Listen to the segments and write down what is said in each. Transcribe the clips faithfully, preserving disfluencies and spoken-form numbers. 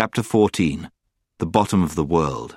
Chapter fourteen. The Bottom of the World.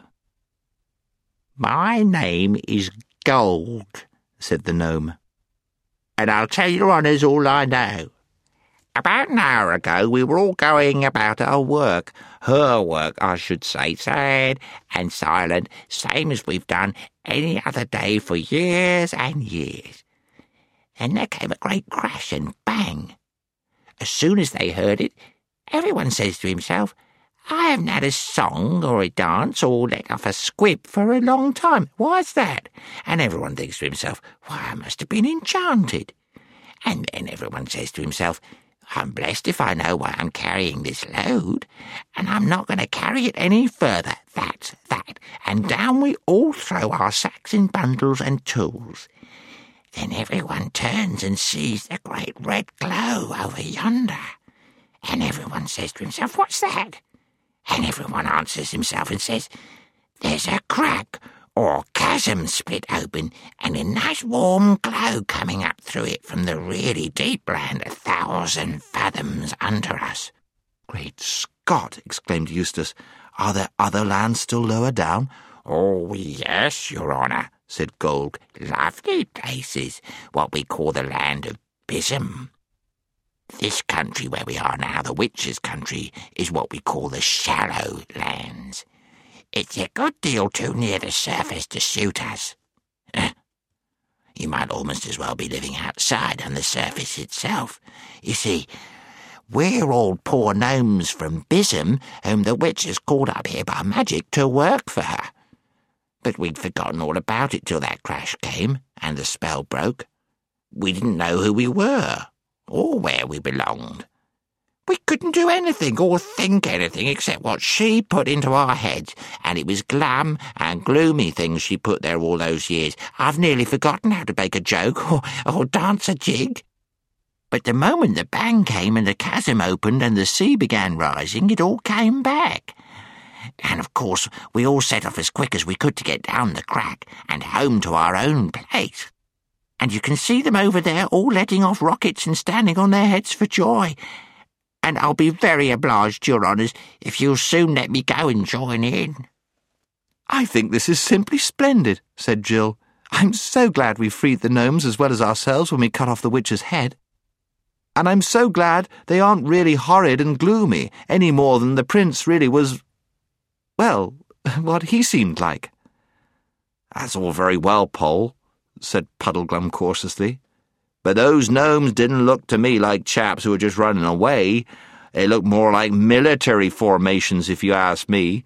"My name is Gold," said the gnome, "and I'll tell your honours all I know. About an hour ago we were all going about our work, her work I should say, sad and silent, same as we've done any other day for years and years. And there came a great crash and bang. As soon as they heard it, everyone says to himself, 'I haven't had a song or a dance or let off a squib for a long time. Why's that?' And everyone thinks to himself, 'Why, I must have been enchanted.' And then everyone says to himself, 'I'm blessed if I know why I'm carrying this load, and I'm not going to carry it any further. That's that.' And down we all throw our sacks and bundles and tools. Then everyone turns and sees the great red glow over yonder. And everyone says to himself, 'What's that?' And everyone answers himself and says, 'There's a crack or chasm split open, and a nice warm glow coming up through it from the really deep land a thousand fathoms under us.'" "Great Scott!" exclaimed Eustace. "Are there other lands still lower down?" "Oh, yes, your honour," said Gold. "Lovely places, what we call the land of Bism. This country where we are now, the Witches' country, is what we call the Shallow Lands. It's a good deal too near the surface to suit us. You might almost as well be living outside on the surface itself. You see, we're all poor gnomes from Bism whom the witch has called up here by magic to work for her. But we'd forgotten all about it till that crash came and the spell broke. We didn't know who we were or where we belonged. We couldn't do anything or think anything except what she put into our heads, and it was glum and gloomy things she put there all those years. I've nearly forgotten how to make a joke or, or dance a jig. But the moment the bang came and the chasm opened and the sea began rising, it all came back. And of course we all set off as quick as we could to get down the crack and home to our own place. And you can see them over there all letting off rockets and standing on their heads for joy. And I'll be very obliged, your honours, if you'll soon let me go and join in." "I think this is simply splendid," said Jill. "I'm so glad we freed the gnomes as well as ourselves when we cut off the witch's head. And I'm so glad they aren't really horrid and gloomy, any more than the prince really was, well, what he seemed like." "That's all very well, Poll," said Puddleglum cautiously, "but those gnomes didn't look to me like chaps who were just running away. They looked more like military formations, if you ask me.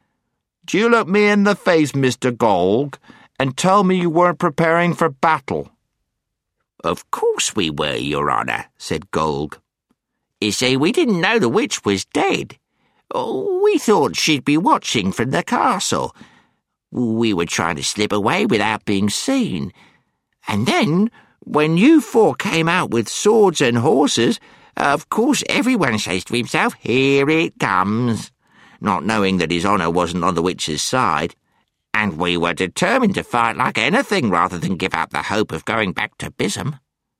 Do you look me in the face, Mister Gold, and tell me you weren't preparing for battle?" "Of course we were, your honour," said Gold. "You see, we didn't know the witch was dead. We thought she'd be watching from the castle. We were trying to slip away without being seen. And then, when you four came out with swords and horses, of course everyone says to himself, 'Here it comes,' not knowing that his honour wasn't on the witch's side. And we were determined to fight like anything rather than give up the hope of going back to Bism."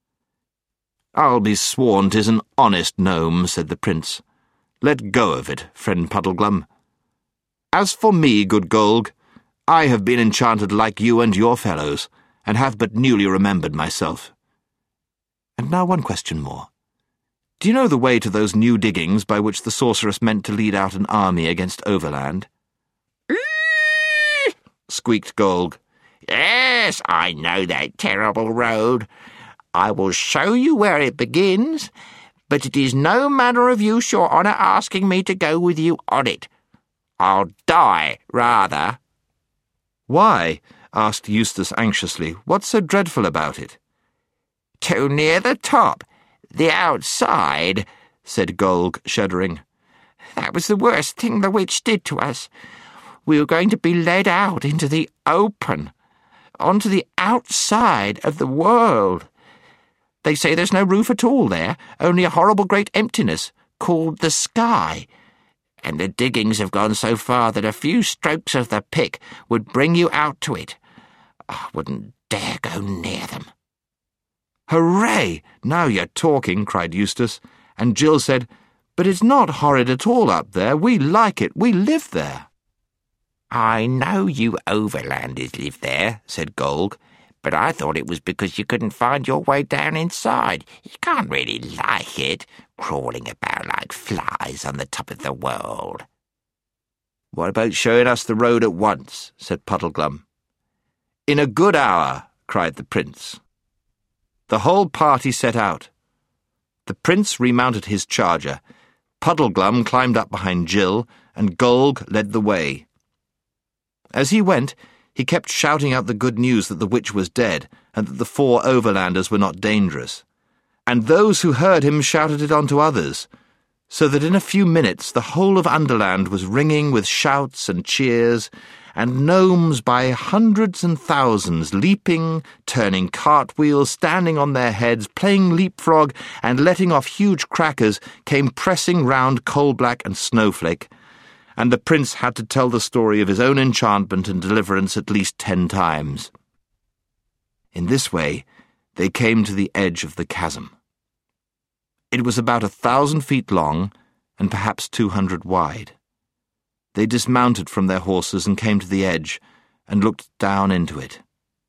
"I'll be sworn 'tis an honest gnome," said the prince. "Let go of it, friend Puddleglum. As for me, good Gold, I have been enchanted like you and your fellows, and have but newly remembered myself. And now one question more. Do you know the way to those new diggings by which the sorceress meant to lead out an army against Overland?" "Eeeeee!" squeaked Gold. "Yes, I know that terrible road. I will show you where it begins, but it is no manner of use your honour asking me to go with you on it. I'll die, rather." "Why?" asked Eustace anxiously. "What's so dreadful about it?" "Too near the top, the outside," said Gold, shuddering. "That was the worst thing the witch did to us. We were going to be led out into the open, onto the outside of the world. They say there's no roof at all there, only a horrible great emptiness, called the sky. And the diggings have gone so far that a few strokes of the pick would bring you out to it. I wouldn't dare go near them." "Hooray! Now you're talking," cried Eustace, and Jill said, But it's not horrid at all up there. We like it. We live there." "I know you overlanders live there," said Golg, "but I thought it was because you couldn't find your way down inside. You can't really like it, crawling about like flies on the top of the world." "What about showing us the road at once?" said Puddleglum. "In a good hour," cried the prince. The whole party set out. The prince remounted his charger. Puddleglum climbed up behind Jill, and Golg led the way. As he went, he kept shouting out the good news that the witch was dead, and that the four overlanders were not dangerous. And those who heard him shouted it on to others, so that in a few minutes the whole of Underland was ringing with shouts and cheers, and gnomes by hundreds and thousands, leaping, turning cartwheels, standing on their heads, playing leapfrog, and letting off huge crackers, came pressing round Coalblack and Snowflake, and the prince had to tell the story of his own enchantment and deliverance at least ten times. In this way, they came to the edge of the chasm. It was about a thousand feet long, and perhaps two hundred wide. They dismounted from their horses and came to the edge, and looked down into it.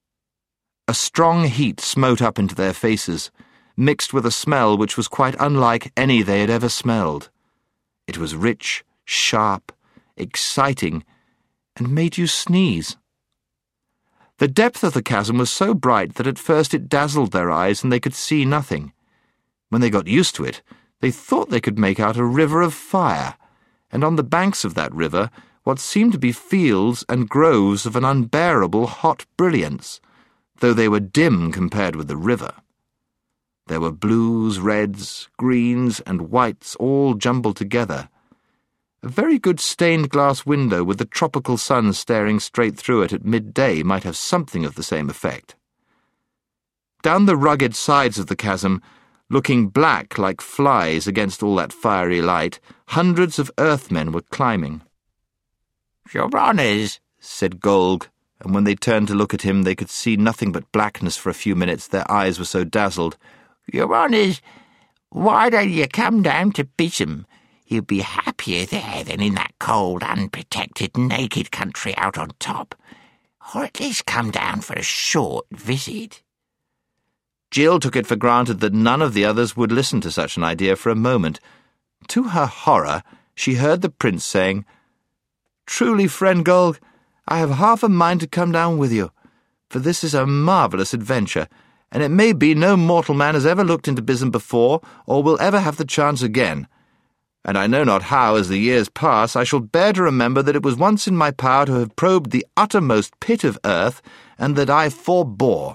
A strong heat smote up into their faces, mixed with a smell which was quite unlike any they had ever smelled. It was rich, sharp, exciting, and made you sneeze. The depth of the chasm was so bright that at first it dazzled their eyes and they could see nothing. When they got used to it, they thought they could make out a river of fire, and on the banks of that river what seemed to be fields and groves of an unbearable hot brilliance, though they were dim compared with the river. There were blues, reds, greens, and whites all jumbled together. A very good stained-glass window with the tropical sun staring straight through it at midday might have something of the same effect. Down the rugged sides of the chasm, looking black like flies against all that fiery light, hundreds of earthmen were climbing. "Your honours," said Golg, and when they turned to look at him they could see nothing but blackness for a few minutes, their eyes were so dazzled. "Your honours, why don't you come down to Bisham? You'd be happier there than in that cold, unprotected, naked country out on top. Or at least come down for a short visit." Jill took it for granted that none of the others would listen to such an idea for a moment. To her horror, she heard the prince saying, "Truly, friend Golg, I have half a mind to come down with you, for this is a marvellous adventure, and it may be no mortal man has ever looked into Bisham before, or will ever have the chance again. And I know not how, as the years pass, I shall bear to remember that it was once in my power to have probed the uttermost pit of earth, and that I forbore.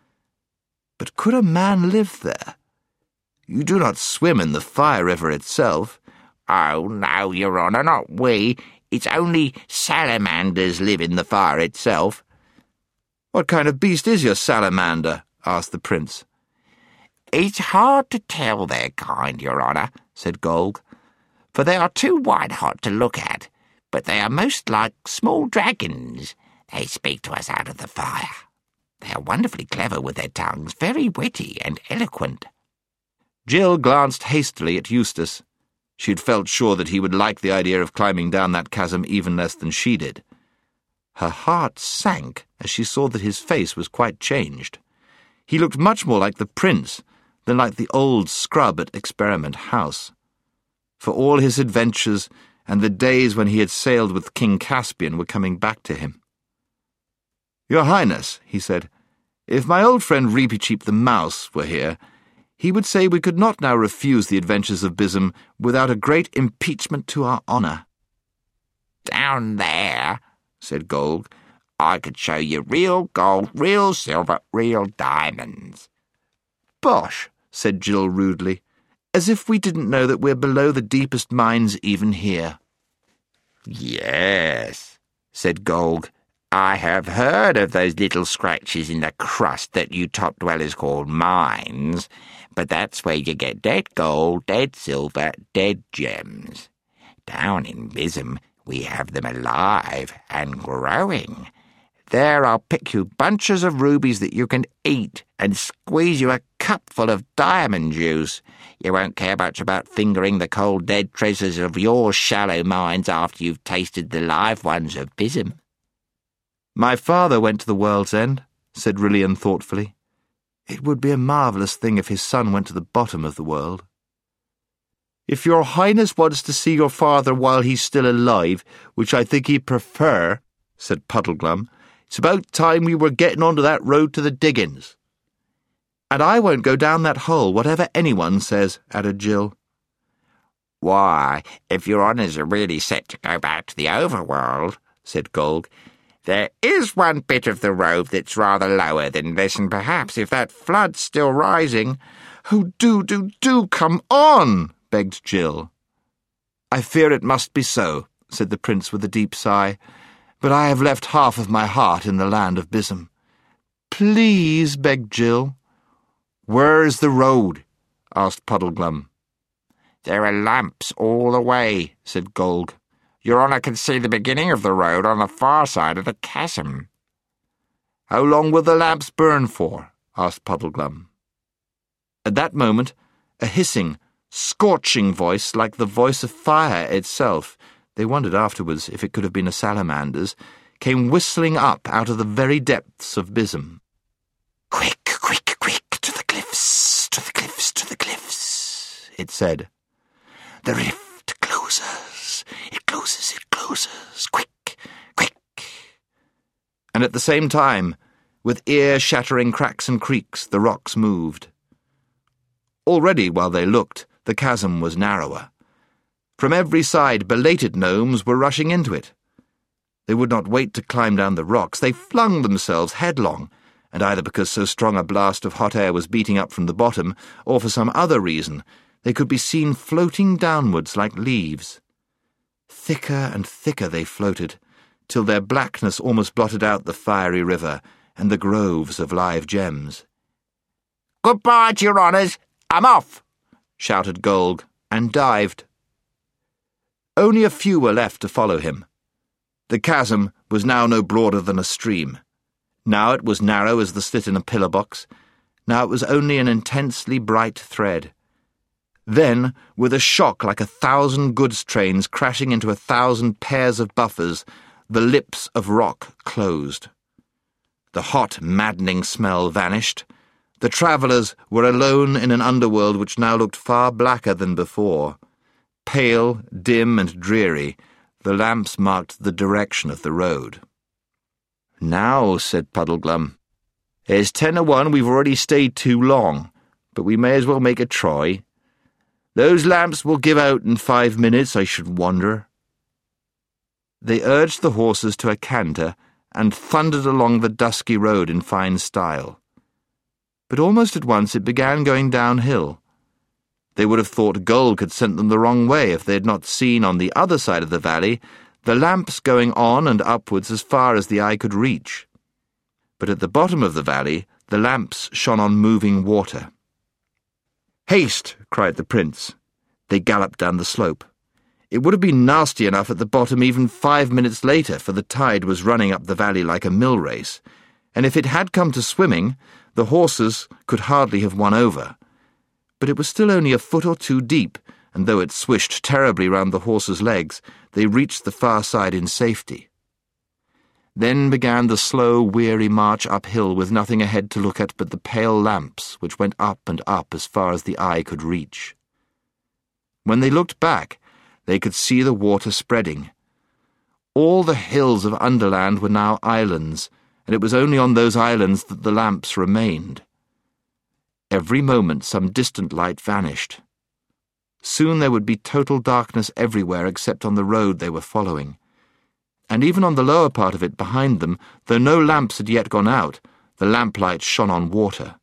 But could a man live there? You do not swim in the fire river itself." "Oh, no, your honour, not we. It's only salamanders live in the fire itself." "What kind of beast is your salamander?" asked the prince. "It's hard to tell their kind, your honour," said Golg, "for they are too white-hot to look at, but they are most like small dragons. They speak to us out of the fire. They are wonderfully clever with their tongues, very witty and eloquent." Jill glanced hastily at Eustace. She had felt sure that he would like the idea of climbing down that chasm even less than she did. Her heart sank as she saw that his face was quite changed. He looked much more like the prince than like the old scrub at Experiment House. For all his adventures and the days when he had sailed with King Caspian were coming back to him. "Your Highness," he said, "if my old friend Reepicheep the Mouse were here, he would say we could not now refuse the adventures of Bisham without a great impeachment to our honour." "Down there," said Golg, "I could show you real gold, real silver, real diamonds." "Bosh," said Jill rudely, "as if we didn't know that we're below the deepest mines even here." "Yes," said Golg, "I have heard of those little scratches in the crust that you top dwellers call mines, but that's where you get dead gold, dead silver, dead gems. Down in Bisham we have them alive and growing. There I'll pick you bunches of rubies that you can eat and squeeze you a cupful of diamond juice. You won't care much about fingering the cold dead treasures of your shallow mines after you've tasted the live ones of Bisham." "My father went to the world's end," said Rilian thoughtfully. "It would be a marvellous thing if his son went to the bottom of the world." "If your Highness wants to see your father while he's still alive, which I think he'd prefer," said Puddleglum, "it's about time we were getting onto that road to the diggings." "And I won't go down that hole, whatever anyone says," added Jill. "Why, if your honours are really set to go back to the overworld," said Golg, "there is one bit of the road that's rather lower than this, and perhaps if that flood's still rising—" "Oh, do, do, do come on!" begged Jill. "I fear it must be so," said the prince with a deep sigh, "but I have left half of my heart in the land of Bisham." "Please," begged Jill. "Where's the road?" asked Puddleglum. "There are lamps all the way," said Golg. "Your honour can see the beginning of the road on the far side of the chasm." "How long will the lamps burn for?" asked Puddleglum. At that moment, a hissing, scorching voice like the voice of fire itself, they wondered afterwards if it could have been a salamander's, came whistling up out of the very depths of Bisham. "Quick, quick, quick, to the cliffs, to the cliffs, to the cliffs," it said. "The rift closes, it closes, it closes, quick, quick." And at the same time, with ear-shattering cracks and creaks, the rocks moved. Already, while they looked, the chasm was narrower. From every side, belated gnomes were rushing into it. They would not wait to climb down the rocks. They flung themselves headlong, and either because so strong a blast of hot air was beating up from the bottom, or for some other reason, they could be seen floating downwards like leaves. Thicker and thicker they floated, till their blackness almost blotted out the fiery river and the groves of live gems. "Goodbye to your honours, I'm off," shouted Golg, and dived. Only a few were left to follow him. The chasm was now no broader than a stream. Now it was narrow as the slit in a pillar box. Now it was only an intensely bright thread. Then, with a shock like a thousand goods trains crashing into a thousand pairs of buffers, the lips of rock closed. The hot, maddening smell vanished. The travellers were alone in an underworld which now looked far blacker than before. Pale, dim, and dreary, the lamps marked the direction of the road. "Now," said Puddleglum, "it's ten to one we've already stayed too long, but we may as well make a try. Those lamps will give out in five minutes, I should wonder." They urged the horses to a canter and thundered along the dusky road in fine style. But almost at once it began going downhill. They would have thought Golg had sent them the wrong way if they had not seen on the other side of the valley the lamps going on and upwards as far as the eye could reach. But at the bottom of the valley the lamps shone on moving water. "Haste!" cried the prince. They galloped down the slope. It would have been nasty enough at the bottom even five minutes later, for the tide was running up the valley like a mill race, and if it had come to swimming, the horses could hardly have won over. But it was still only a foot or two deep, and though it swished terribly round the horses' legs, they reached the far side in safety. Then began the slow, weary march uphill with nothing ahead to look at but the pale lamps which went up and up as far as the eye could reach. When they looked back, they could see the water spreading. All the hills of Underland were now islands, and it was only on those islands that the lamps remained. Every moment some distant light vanished. Soon there would be total darkness everywhere except on the road they were following. And even on the lower part of it behind them, though no lamps had yet gone out, the lamplight shone on water.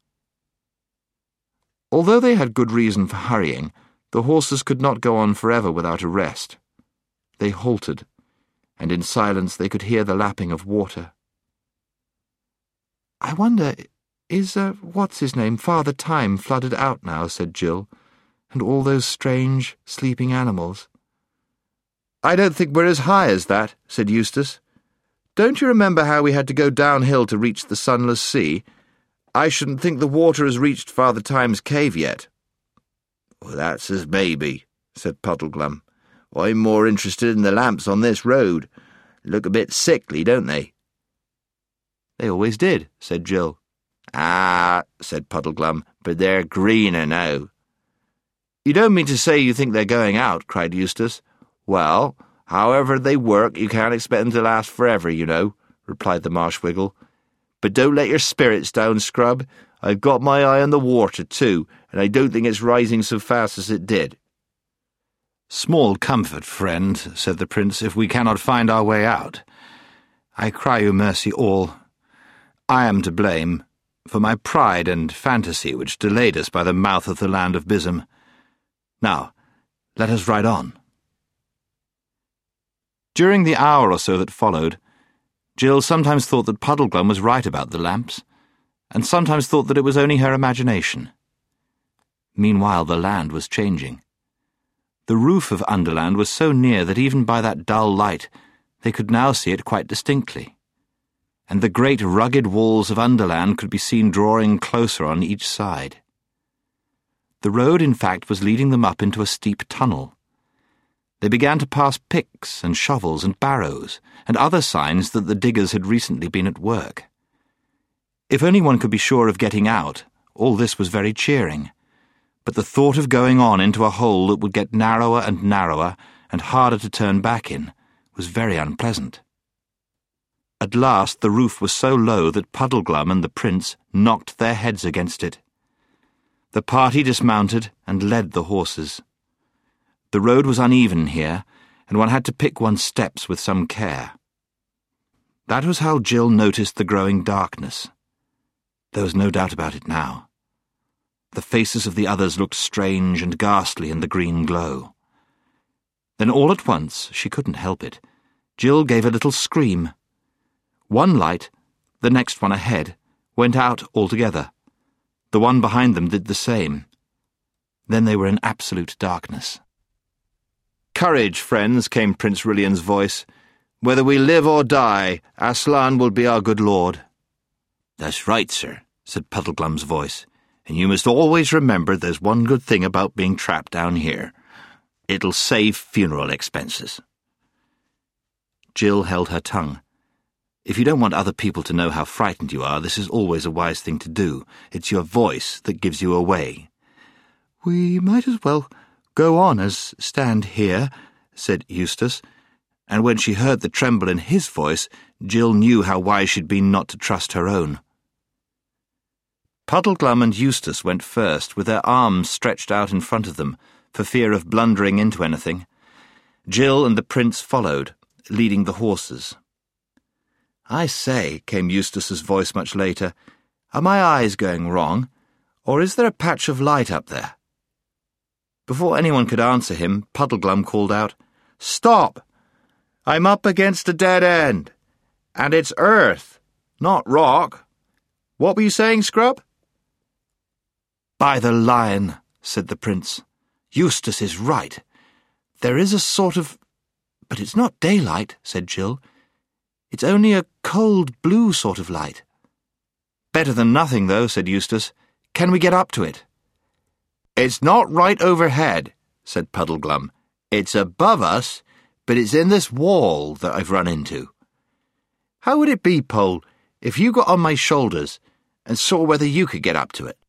Although they had good reason for hurrying, the horses could not go on forever without a rest. They halted, and in silence they could hear the lapping of water. "I wonder, is, uh, what's-his-name, Father Time flooded out now?" said Jill, "and all those strange, sleeping animals." "I don't think we're as high as that," said Eustace. don't you remember how we had to go downhill to reach the Sunless Sea? I shouldn't think the water has reached Father Time's cave yet." "Well, that's as maybe," said Puddleglum. "I'm more interested in the lamps on this road. Look a bit sickly, don't they?" "They always did," said Jill. "Ah," said Puddleglum, "but they're greener now." "You don't mean to say you think they're going out?" cried Eustace. "Well, however they work, you can't expect them to last forever, you know," replied the Marshwiggle. "But don't let your spirits down, Scrub. I've got my eye on the water, too, and I don't think it's rising so fast as it did." "Small comfort, friend," said the Prince, "if we cannot find our way out. I cry you mercy all. I am to blame, for my pride and fantasy which delayed us by the mouth of the land of Bisham. Now, let us ride on." During the hour or so that followed, Jill sometimes thought that Puddleglum was right about the lamps, and sometimes thought that it was only her imagination. Meanwhile, the land was changing. The roof of Underland was so near that even by that dull light they could now see it quite distinctly, and the great rugged walls of Underland could be seen drawing closer on each side. The road, in fact, was leading them up into a steep tunnel. They began to pass picks and shovels and barrows, and other signs that the diggers had recently been at work. If only one could be sure of getting out, all this was very cheering. But the thought of going on into a hole that would get narrower and narrower and harder to turn back in was very unpleasant. At last the roof was so low that Puddleglum and the Prince knocked their heads against it. The party dismounted and led the horses. The road was uneven here, and one had to pick one's steps with some care. That was how Jill noticed the growing darkness. There was no doubt about it now. The faces of the others looked strange and ghastly in the green glow. Then all at once, she couldn't help it, Jill gave a little scream. One light, the next one ahead, went out altogether. The one behind them did the same. Then they were in absolute darkness. "Courage, friends," came Prince Rilian's voice. "Whether we live or die, Aslan will be our good lord." "That's right, sir," said Puddleglum's voice. "And you must always remember there's one good thing about being trapped down here. It'll save funeral expenses." Jill held her tongue. If you don't want other people to know how frightened you are, this is always a wise thing to do. It's your voice that gives you away. "We might as well go on as stand here," said Eustace, and when she heard the tremble in his voice, Jill knew how wise she'd been not to trust her own. Puddleglum and Eustace went first, with their arms stretched out in front of them, for fear of blundering into anything. Jill and the Prince followed, leading the horses. "I say," came Eustace's voice much later, "are my eyes going wrong, or is there a patch of light up there?" Before anyone could answer him, Puddleglum called out, "Stop! I'm up against a dead end, and it's earth, not rock. What were you saying, Scrub?" "By the lion," said the Prince, "Eustace is right. There is a sort of... But it's not daylight," said Jill. "It's only a cold blue sort of light." "Better than nothing, though," said Eustace. "Can we get up to it?" "It's not right overhead," said Puddleglum. "It's above us, but it's in this wall that I've run into. How would it be, Pole, if you got on my shoulders and saw whether you could get up to it?"